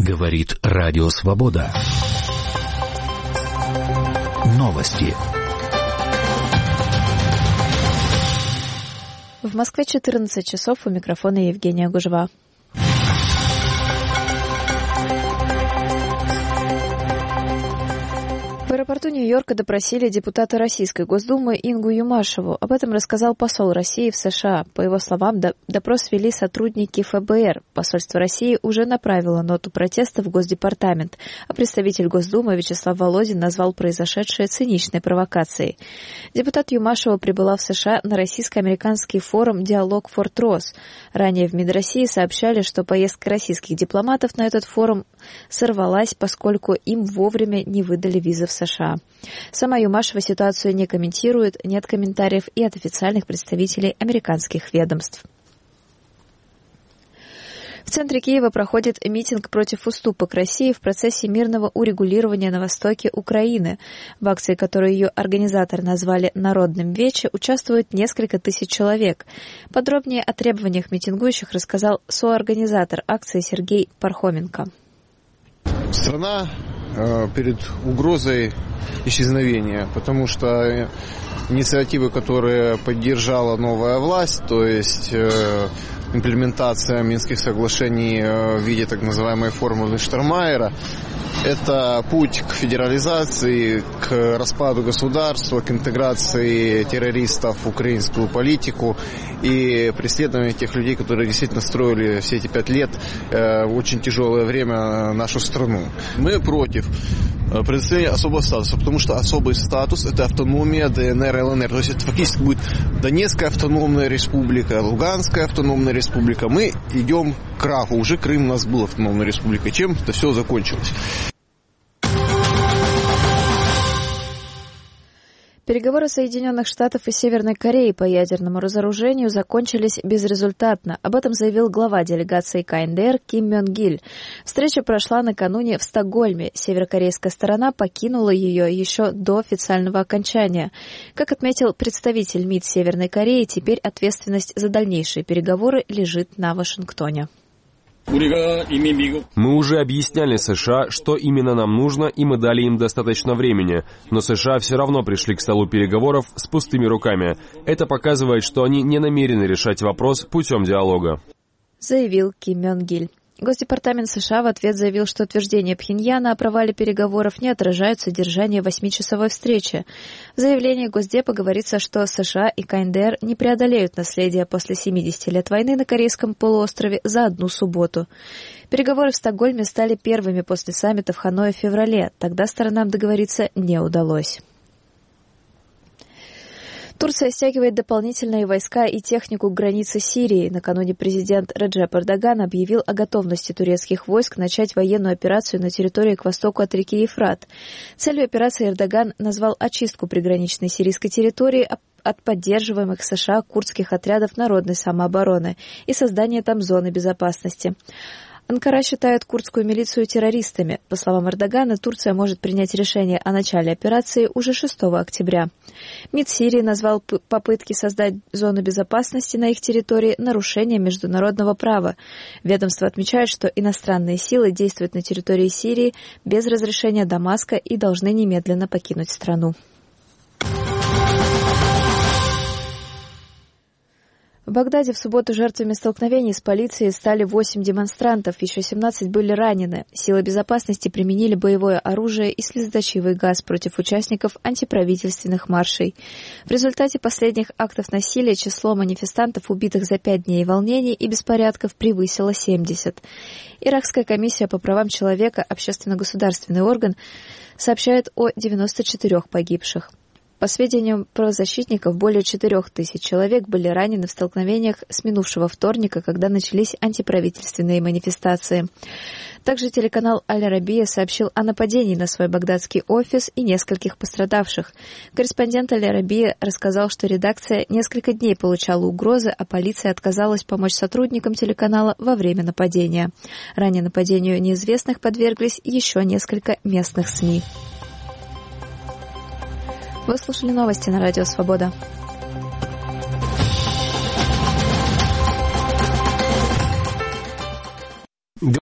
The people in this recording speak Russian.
Говорит Радио Свобода. Новости. В Москве 14 часов, у микрофона Евгения Гужева. В аэропорту Нью-Йорка допросили депутата Российской Госдумы Ингу Юмашеву. Об этом рассказал посол России в США. По его словам, допрос вели сотрудники ФБР. Посольство России уже направило ноту протеста в Госдепартамент, а представитель Госдумы Вячеслав Володин назвал произошедшее циничной провокацией. Депутат Юмашева прибыла в США на российско-американский форум «Диалог Форт Росс». Ранее в МИД России сообщали, что поездка российских дипломатов на этот форум сорвалась, поскольку им вовремя не выдали визы в США. Сама Юмашева ситуацию не комментирует, нет комментариев и от официальных представителей американских ведомств. В центре Киева проходит митинг против уступок России в процессе мирного урегулирования на востоке Украины. В акции, которую ее организаторы назвали «Народным вече», участвуют несколько тысяч человек. Подробнее о требованиях митингующих рассказал соорганизатор акции Сергей Пархоменко. Страна перед угрозой исчезновения, потому что инициативы, которые поддержала новая власть, то есть имплементация Минских соглашений в виде так называемой формулы Штайнмайера, это путь к федерализации, к распаду государства, к интеграции террористов в украинскую политику и преследованию тех людей, которые действительно строили все эти 5 лет в очень тяжелое время нашу страну. Мы против предоставления особого статуса, потому что особый статус – это автономия ДНР и ЛНР. То есть это фактически будет Донецкая автономная республика, Луганская автономная республика. Мы идем к краху. Уже Крым у нас был автономной республикой. Чем это все закончилось? Переговоры Соединенных Штатов и Северной Кореи по ядерному разоружению закончились безрезультатно. Об этом заявил глава делегации КНДР Ким Мён Гиль. Встреча прошла накануне в Стокгольме. Северокорейская сторона покинула ее еще до официального окончания. Как отметил представитель МИД Северной Кореи, теперь ответственность за дальнейшие переговоры лежит на Вашингтоне. Мы уже объясняли США, что именно нам нужно, и мы дали им достаточно времени. Но США все равно пришли к столу переговоров с пустыми руками. Это показывает, что они не намерены решать вопрос путем диалога, заявил Ким Мён Гиль. Госдепартамент США в ответ заявил, что утверждения Пхеньяна о провале переговоров не отражают содержание 8-часовой встречи. В заявлении Госдепа говорится, что США и КНДР не преодолеют наследие после 70 лет войны на Корейском полуострове за одну субботу. Переговоры в Стокгольме стали первыми после саммита в Ханое в феврале. Тогда сторонам договориться не удалось. Турция стягивает дополнительные войска и технику к границе Сирии. Накануне президент Реджеп Эрдоган объявил о готовности турецких войск начать военную операцию на территории к востоку от реки Ефрат. Целью операции Эрдоган назвал очистку приграничной сирийской территории от поддерживаемых США курдских отрядов народной самообороны и создание там зоны безопасности. Анкара считает курдскую милицию террористами. По словам Эрдогана, Турция может принять решение о начале операции уже 6 октября. МИД Сирии назвал попытки создать зону безопасности на их территории нарушением международного права. Ведомство отмечает, что иностранные силы действуют на территории Сирии без разрешения Дамаска и должны немедленно покинуть страну. В Багдаде в субботу жертвами столкновений с полицией стали 8 демонстрантов, еще 17 были ранены. Силы безопасности применили боевое оружие и слезоточивый газ против участников антиправительственных маршей. В результате последних актов насилия число манифестантов, убитых за 5 дней волнений и беспорядков, превысило 70. Иракская комиссия по правам человека, общественно-государственный орган, сообщает о 94 погибших. По сведениям правозащитников, более 4000 человек были ранены в столкновениях с минувшего вторника, когда начались антиправительственные манифестации. Также телеканал Аль-Арабия сообщил о нападении на свой багдадский офис и нескольких пострадавших. Корреспондент Аль-Арабия рассказал, что редакция несколько дней получала угрозы, а полиция отказалась помочь сотрудникам телеканала во время нападения. Ранее нападению неизвестных подверглись еще несколько местных СМИ. Вы слушали новости на Радио Свобода.